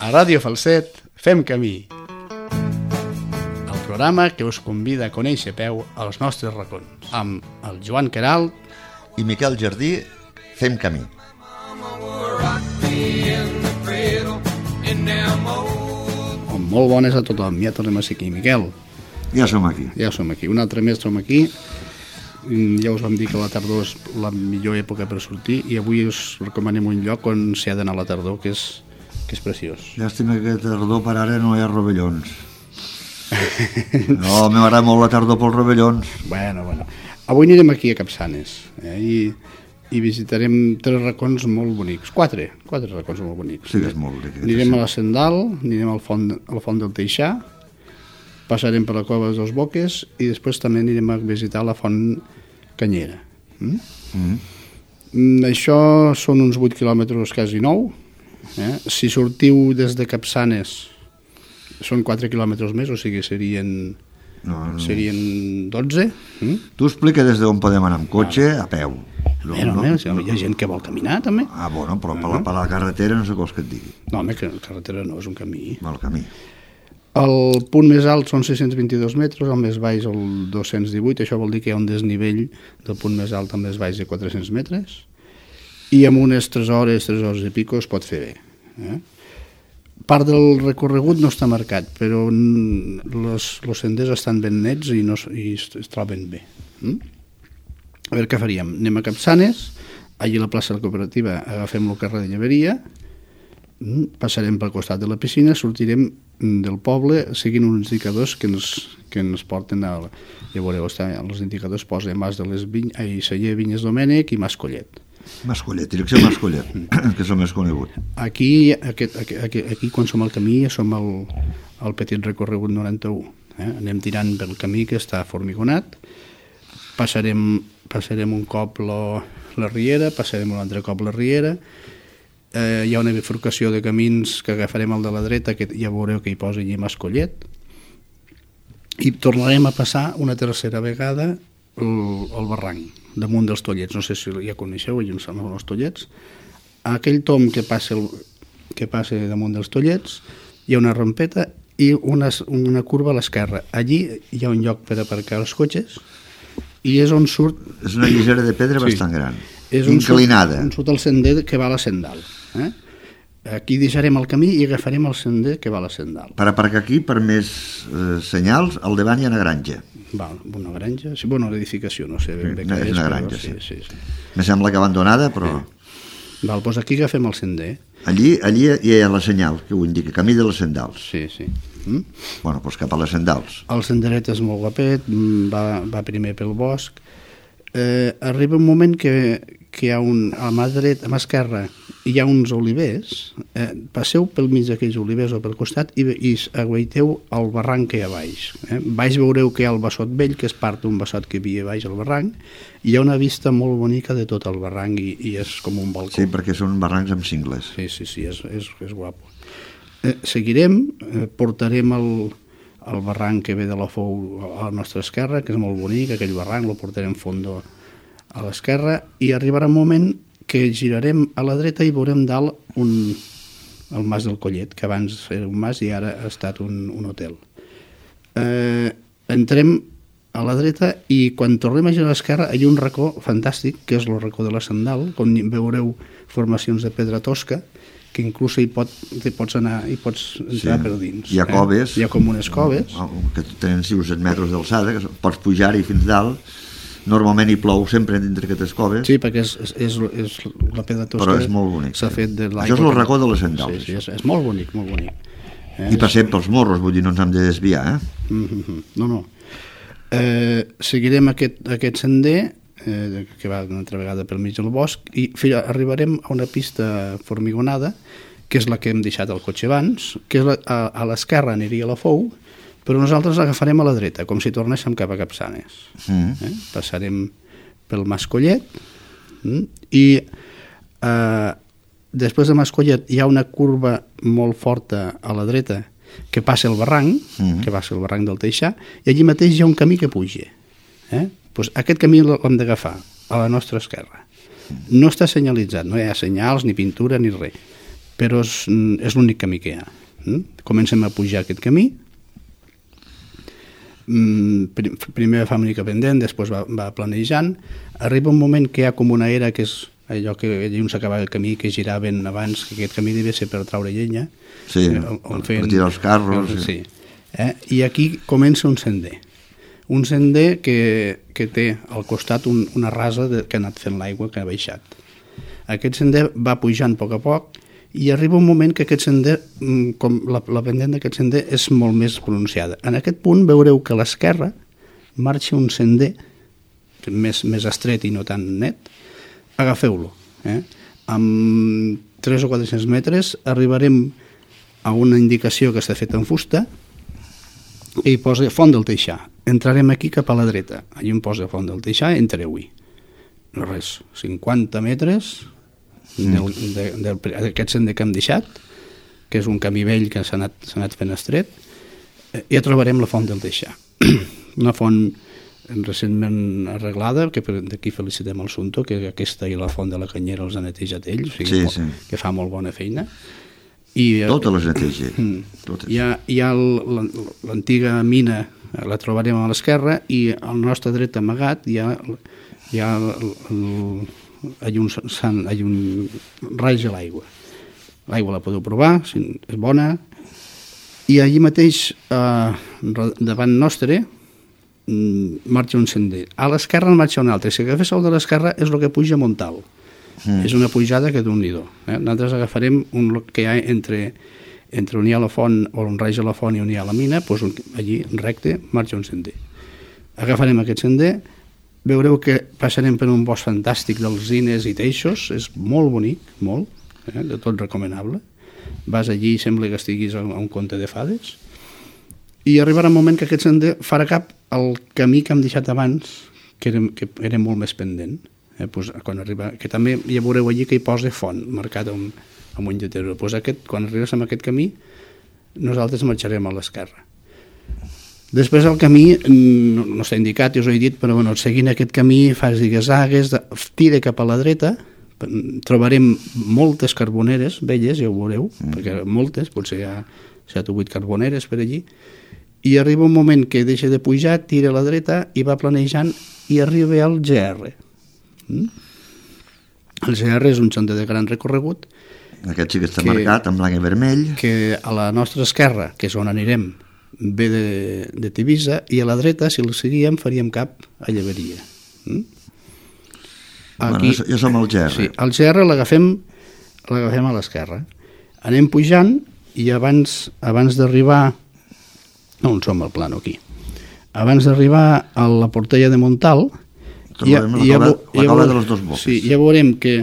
A Ràdio Falset fem camí. El programa que us convida a conèixer a peu als nostres racons. Amb el Joan Queralt i Miquel Jardí fem camí. Molt bones a tothom, ja tornem a ser aquí, Miquel. Ja som aquí. Ja som aquí, un altre mes som aquí. Ja us vam dir que la tardor és la millor època per sortir i avui us recomanem un lloc on s'hi ha d'anar a la tardor, que és preciós. Llàstima que tardor per ara no hi ha rovellons. No, m'agrada molt la tardor pels rovellons. Bueno. Avui anirem aquí a Capçanes i visitarem 3 racons molt bonics. 4 racons molt bonics. Sí que és molt bonic. Anirem a la Sendal, anirem al Font del Teixà, passarem per la Cova de Dos Boques i després també anirem a visitar la Font Canyera. Això són uns 8 quilòmetres quasi 9. Si sortiu des de Capçanes són 4 quilòmetres més, o sigui serien 12. Tu explica des d'on podem anar amb cotxe a peu. Hi ha gent que vol caminar també. Bueno, però per la carretera no sé què que et digui. No, home, que la carretera no és un camí. El camí. El punt més alt són 622 metres, el més baix el 218, això vol dir que hi ha un desnivell del punt més alt al més baix de 400 metres, i amb unes 3 hores i pico es pot fer bé. Part del recorregut no està marcat, però els senders estan ben nets i es troben bé. A veure què faríem. Anem a Capçanes, allí a la plaça de la Cooperativa agafem el carrer de Lleberia, passarem pel costat de la piscina, sortirem del poble seguint uns indicadors que ens porten a... Ja veureu, els indicadors posen Celler Vinyes Domènec i Mas Collet. Mas Collet, direcció Mas Collet, que és el més conegut. Aquí, quan som al camí, som al petit recorregut 91. Anem tirant pel camí que està formigonat, passarem un cop la riera, passarem un altre cop la riera, hi ha una bifurcació de camins que agafarem el de la dreta, que ja veureu que hi posa allí Mas Collet, i tornarem a passar una tercera vegada el barranc damunt dels Tollets. No sé si ja coneixeu, allà on són els Tollets. A aquell tom que passa damunt dels Tollets hi ha una rampeta i una curva a l'esquerra. Allí hi ha un lloc per aparcar els cotxes i és on surt... És una llisera de pedra bastant gran, inclinada. On surt el sender que va a la Sendal. Aquí deixarem el camí i agafarem el sender que va a la Sendal. Per aparcar aquí, per més senyals, al davant hi ha una granja. Una granja? Sí, l'edificació, no sé ben bé què és. És una granja, sí. Me sembla que abandonada, però... Doncs aquí agafem el sender. Allí hi ha la senyal, que ho indica, camí de les Sendals. Sí. Bueno, doncs cap a les Sendals. El senderet és molt guapet, va primer pel bosc. Arriba un moment que hi ha a mà dreta, a mà esquerra, hi ha uns olivers. Passeu pel mig d'aquells olivers o pel costat i aguaiteu el barranc que hi ha baix. Baix veureu que hi ha el Bassot Vell, que és part d'un bassot que hi havia baix al barranc, i hi ha una vista molt bonica de tot el barranc i és com un balcó. Sí, perquè són barrancs amb cingles. Sí, és guapo. Seguirem, portarem el barranc que ve de la Fou a la nostra esquerra, que és molt bonic, aquell barranc el portarem fondo a l'esquerra, i arribarà un moment que girarem a la dreta i veurem dalt el Mas del Collet, que abans era un mas i ara ha estat un hotel. Entrem a la dreta i quan tornem a girar a l'esquerra hi ha un racó fantàstic, que és el racó de la Sendal, on veureu formacions de pedra tosca, que inclús hi pots entrar per dins. Hi ha coves. Hi ha com unes coves. Que tenen 6 o 7 metres d'alçada, que pots pujar-hi fins dalt. Normalment hi plou sempre dintre aquestes coves. Sí, perquè és la pedra tosca. Però és molt bonic. S'ha fet de l'aigua. Això és el racó de les Sendals. Sí, és molt bonic, molt bonic. I passem pels morros, vull dir, no ens hem de desviar, No. Seguirem aquest sender que va una altra vegada pel mig del bosc i arribarem a una pista formigonada, que és la que hem deixat el cotxe abans, que a l'esquerra aniria la Fou, però nosaltres agafarem a la dreta, com si tornéssim cap a Capçanes. Passarem pel Mas Collet i després de Mas Collet hi ha una curva molt forta a la dreta que passa el barranc, que passa el barranc del Teixà, i allí mateix hi ha un camí que puja. Aquest camí l'hem d'agafar a la nostra esquerra. No està senyalitzat, no hi ha senyals, ni pintura, ni res. però és l'únic camí que hi ha. Comencem a pujar aquest camí, primer fa una mica pendent, després va planejant, arriba un moment que hi ha com una era que és allò que allà on s'acabava el camí, que giraven abans, que aquest camí devia ser per traure llenya, per tirar els carros, sí. I aquí comença un sender que té al costat una rasa que ha anat fent l'aigua, que ha baixat. Aquest sender va pujant a poc i arriba un moment que aquest sender, com la pendent d'aquest sender és molt més pronunciada. En aquest punt veureu que a l'esquerra marxa un sender més estret i no tan net. Agafeu-lo. Amb 300 o 400 metres arribarem a una indicació que està feta en fusta i posa Font del Teixà. Entrarem aquí cap a la dreta. Allà on posa Font del Teixà, entreu-hi. No res, 50 metres d'aquest sender que hem deixat, que és un camí vell que s'ha anat fent estret, ja trobarem la Font del Teixà. Una font recentment arreglada, que d'aquí felicitem el Sunto, que aquesta i la Font de la Canyera els ha netejat ells, o sigui, que fa molt bona feina. Totes les neteja. Hi ha l'antiga mina, la trobarem a l'esquerra, i al nostre dret amagat hi ha un raig a l'aigua. L'aigua la podeu provar, és bona, i allí mateix, davant nostre, marxa un sender. A l'esquerra en marxa un altre. Si agafés el de l'esquerra és el que puja a Montal. És una pujada que d'un-n'hi-do. Nosaltres agafarem un que hi ha entre on hi ha la font, o un raig a la font i on hi ha la mina, doncs allí, recte, marxa un sender. Agafarem aquest sender, veureu que passarem per un bosc fantàstic d'alzines i teixos, és molt bonic, molt, de tot recomanable. Vas allí i sembla que estiguis a un conte de fades, i arribarà un moment que aquest sender farà cap al camí que hem deixat abans, que era molt més pendent. Quan arriba, que també ja veureu allí que hi posa font, marcat amb un lletero. Quan arribes amb aquest camí, nosaltres marxarem a l'esquerra. Després el camí no està indicat, ja us ho he dit, però seguint aquest camí fas zigue-zagues, tira cap a la dreta, trobarem moltes carboneres velles, ja ho veureu, perquè moltes, potser hi ha 7 o 8 carboneres per allí, i arriba un moment que deixa de pujar, tira a la dreta i va planejant i arriba al GR. El GR és un sender de gran recorregut. Aquest sí que està marcat en blanc i vermell. Que a la nostra esquerra, que és on anirem, ve de Tivissa, i a la dreta, si el seguíem, faríem cap a Lleberia. Aquí, ja som al GR. Sí, el GR l'agafem a l'esquerra. Anem pujant i abans d'arribar... No, on som al plano, aquí. Abans d'arribar a la Portella de Montal, la cova de les dos boques. Sí, ja veurem que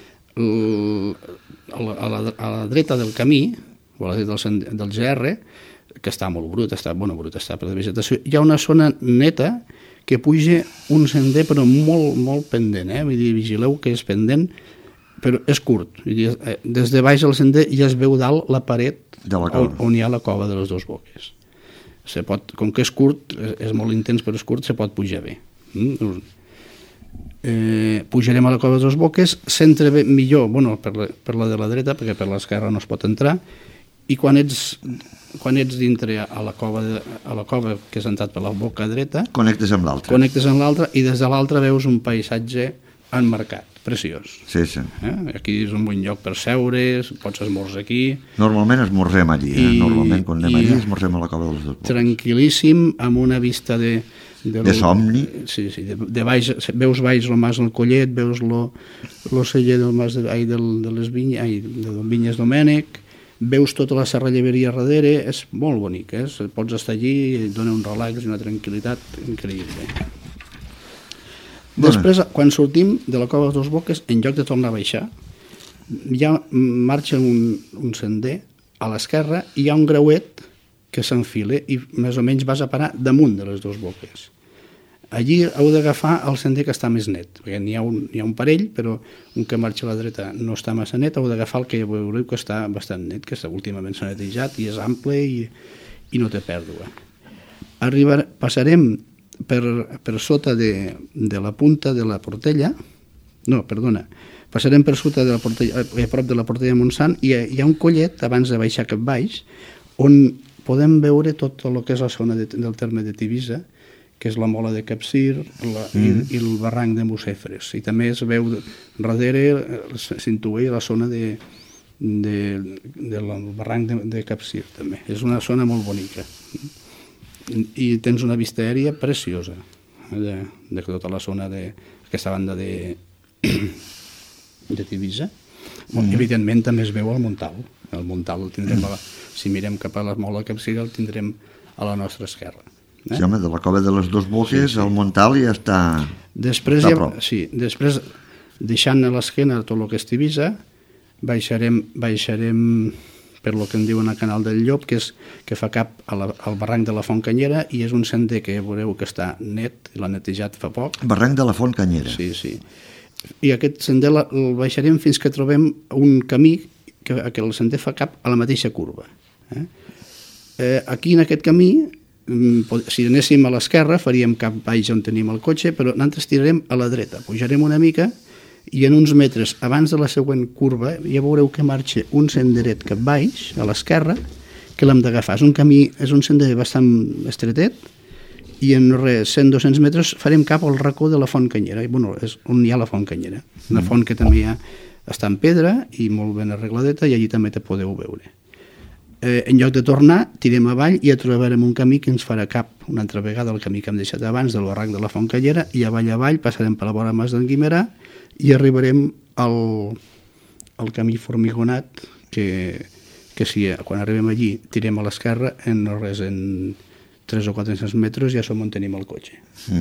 a la dreta del camí, o a la dreta del GR, que està molt brut, està per la vegetació, hi ha una zona neta que puja un sender però molt, molt pendent, vull dir, vigileu que és pendent, però és curt. Des de baix del sender ja es veu dalt la paret on hi ha la cova de les dos boques. Com que és curt, és molt intens però és curt, se pot pujar bé. Pujarem a la cova de les boques, s'entra bé millor per la de la dreta, perquè per l'esquerra no es pot entrar, i quan ets dintre a la cova que has entrat per la boca dreta, connectes amb l'altra i des de l'altra veus un paisatge emmarcat, preciós. Sí. Aquí és un bon lloc per seure, pots esmorzar aquí. Normalment esmorzem allí, normalment quan anem allí esmorzem a la cova de les dos boques. Tranquil·líssim, amb una vista de somni. Sí, de baix, veus baix el Mas del Collet, veus l'oceller del Mas de les Vinyes Domènec, veus tota la Serra Lleberia darrere, és molt bonic, pots estar allí i et dona un relax i una tranquil·litat increïble. Després, quan sortim de la cova de les dos boques, en lloc de tornar a baixar, ja marxa un sender a l'esquerra i hi ha un grauet que s'enfila i més o menys vas a parar damunt de les dues boques. Allí heu d'agafar el sender que està més net, perquè n'hi ha un parell, però un que marxa a la dreta no està massa net, heu d'agafar el que veureu que està bastant net, que últimament s'ha netejat i és ample i no té pèrdua. Passarem per sota de la punta de la Portella, passarem per sota de la Portella, a prop de la Portella de Montsant, i hi ha un collet abans de baixar cap baix on podem veure tot el que és la zona del terme de Tivissa, que és la mola de Capcir i el barranc de Mucefres, i també es veu darrere, s'intueix la zona del barranc de Capcir també. És una zona molt bonica i tens una vista aèria preciosa de tota la zona d'aquesta banda de Tivissa. Evidentment també es veu el Montal el el tindrem si mirem cap a la mola de Capcir el tindrem a la nostra esquerra. Sí, home, de la cova de les Dos Boques, el Montal ja està a prop. Sí, després, deixant a l'esquena tot el que és Tivissa, baixarem per lo que en diuen el Canal del Llop, que fa cap al barranc de la Font Canyera, i és un sender que veureu que està net, l'ha netejat fa poc. Barranc de la Font Canyera. Sí, sí. I aquest sender el baixarem fins que trobem un camí que el sender fa cap a la mateixa curva. Aquí, en aquest camí, si anéssim a l'esquerra faríem cap baix on tenim el cotxe, però nosaltres tirarem a la dreta, pujarem una mica i en uns metres abans de la següent curva ja veureu que marxa un senderet cap baix a l'esquerra que l'hem d'agafar. És un sender bastant estretet i en 100-200 metres farem cap al racó de la Font Canyera, és on hi ha la Font Canyera, una font que també està en pedra i molt ben arregladeta, i allí també te podeu veure. En lloc de tornar, tirem avall i trobarem un camí que ens farà cap una altra vegada el camí que hem deixat abans del barranc de la Font Canyera, i avall passarem per la vora Mas d'en Guimerà i arribarem al camí formigonat que si quan arribem allí tirem a l'esquerra en 300 o 400 metres ja som on tenim el cotxe.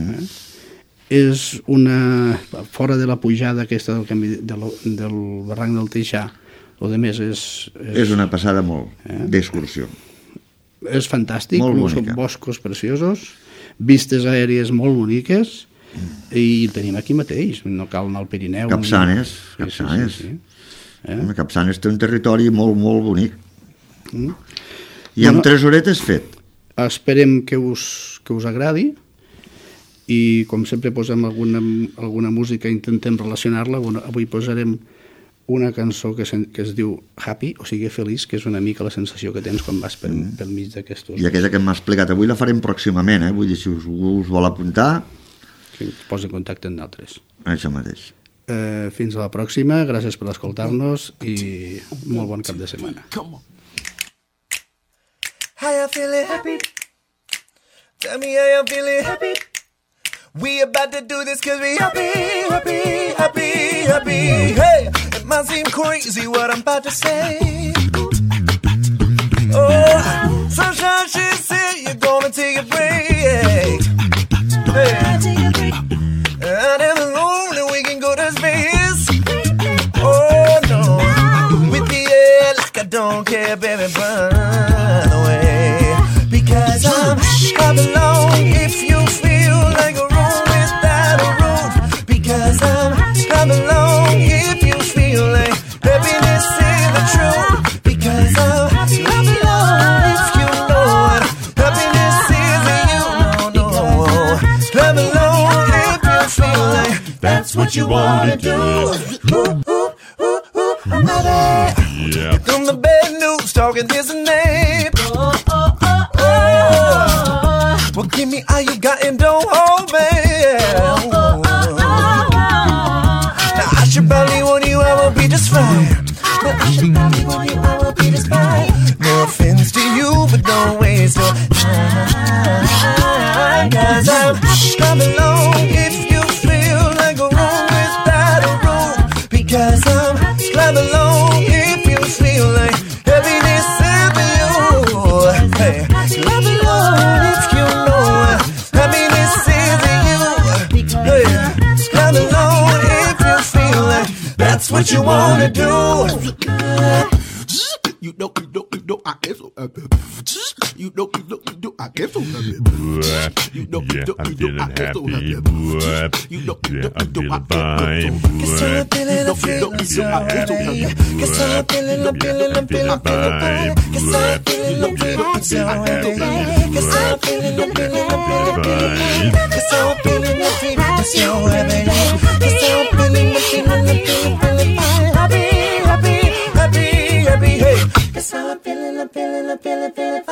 És fora de la pujada aquesta del barranc del Teixà. O de més és una passada molt d'excursió. És fantàstic, són boscos preciosos, vistes aèries molt boniques, i el tenim aquí mateix, no cal anar al Pirineu. Capçanes. Capçanes té un territori molt, molt bonic. I amb 3 horetes fet. Esperem que us agradi, i com sempre posem alguna música, intentem relacionar-la. Avui posarem una cançó que es diu Happy, o sigui feliç, que és una mica la sensació que tens quan vas pel mig d'aquestos. I aquella que m'ha explicat avui la farem pròximament, vull dir, si us vol apuntar... Que es posi en contacte amb nosaltres. Això mateix. Fins a la pròxima, gràcies per escoltar-nos i molt bon cap de setmana. How you feeling happy? Tell me how you feeling happy? We about to do this cause we happy, happy, happy, happy. Hey, it might seem crazy what I'm about to say. Oh, sunshine, she said you're gonna take a break. Hey, and in the lonely we can go to space. Oh no, with the air like I don't care, baby, run away. Because I'm alone if you feel like a I'm alone if you feel like happiness is the truth. Because I'm alone if you know what happiness is in you. No. I'm alone if you feel like that's what you wanna do. I'm happy. Here come the bad news talking this and that. Well, give me all you got and don't hold me. I should probably warn you I will be just fine. No offense to you, but don't waste your time. Cause I'm alone if you feel like a room without a room. Because I'm alone if you feel like happiness is for you. Hey, I'm alone if you know happiness is for you. Hey, I'm alone if you feel like that's what you wanna do. You know, I get so happy. You know, I get so happy. You know, I get so happy. You know, I'm feeling fine. Guess I'm feeling so happy. Guess I'm feeling fine. Guess I'm feeling so happy. Guess I'm feeling fine. Guess I'm feeling so happy. Guess I'm feeling feel it,